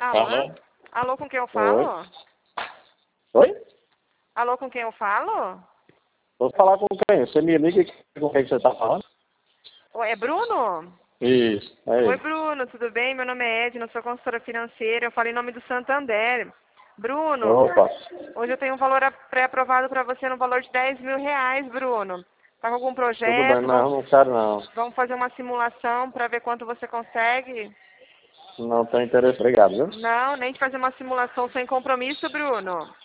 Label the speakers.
Speaker 1: Alô?
Speaker 2: Alô?
Speaker 1: Alô, com quem eu
Speaker 2: Oi?
Speaker 1: falo?
Speaker 2: Oi?
Speaker 1: Alô, com quem eu falo?
Speaker 2: Vou falar com quem? Você me liga com quem você tá falando?
Speaker 1: Oi, é Bruno?
Speaker 2: Isso, é
Speaker 1: Oi,
Speaker 2: ele.
Speaker 1: Bruno, tudo bem? Meu nome é Edna, sou consultora financeira. Eu falo em nome do Santander. Bruno,
Speaker 2: Opa,
Speaker 1: hoje eu tenho um valor pré-aprovado para você no valor de R$ 10.000, Bruno. Tá com algum
Speaker 2: tudo bem,
Speaker 1: projeto?
Speaker 2: não, não quero não.
Speaker 1: Vamos fazer uma simulação para ver quanto você consegue?
Speaker 2: Não tenho interesse, obrigado, viu?
Speaker 1: Não, nem de fazer uma simulação sem compromisso, Bruno.